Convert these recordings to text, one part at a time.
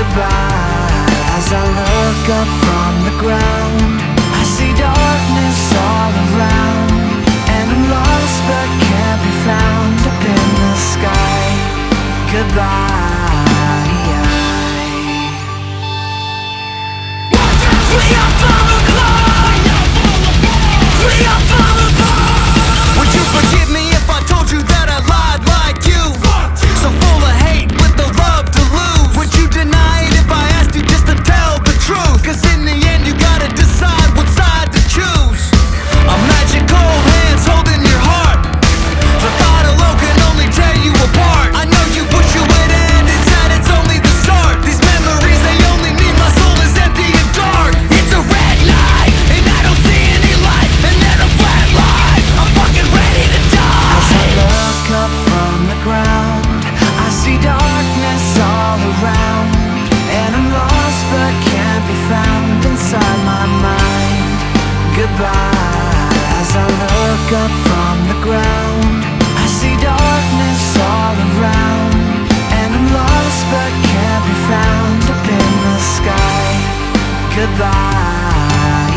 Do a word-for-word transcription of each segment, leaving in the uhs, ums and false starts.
goodbye. As I look up from the ground, I see darkness all around, and I'm lost but can't be found up in the sky. Goodbye. Free up from the cloud. Free up from the cloud. Would you forgive me if I told you that I lied like you? So full of hate with the love to lose. Would you deny it if I asked you just to tell the truth? Cause in the end you gotta decide what side to choose. A magic cold hands holding your heart. The thought alone can only tear you apart. I know you wish you would end, it's sad, it's only the start. These memories, they only mean my soul is empty and dark. It's a red light, and I don't see any light, and then a flat line. I'm fucking ready to die. As I look up from the ground, I see darkness all around, and I'm lost but can't be found inside my mind. Goodbye. As I look up from the ground, I see darkness all around, and I'm lost but can't be found up in the sky. Goodbye.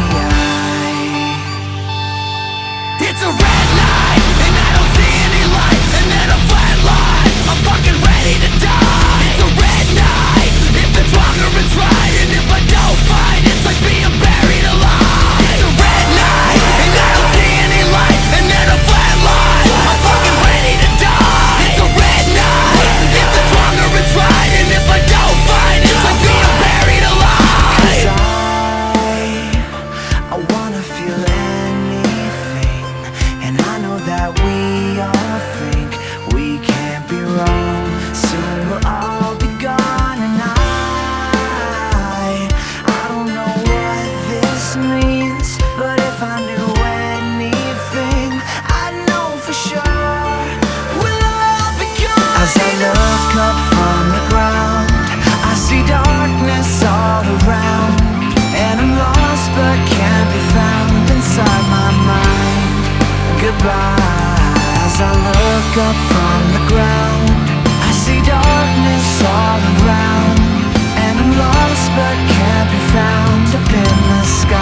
It's a red light, and I don't see any light, and then a flat line. I'm fucking ready to die. It's a red night. If it's wrong or it's right, and if I don't fight, it's like being buried alive. It's a red light, and I don't see any light, and then a flat line. I'm fucking ready to die. It's a red night. If it's wrong or it's right, and if I don't fight, it's like being buried alive. 'Cause I, I wanna feel anything, and I know that we all think we can't be wrong. Soon we'll all be gone, and I, I don't know what this means, but if I knew anything, I'd know for sure we'll all be gone. As I look up from the ground, I see darkness all around, and I'm lost but can't be found inside my mind. Goodbye. As I look up from the ground, I see darkness all around, and I'm lost but can't be found up in the sky.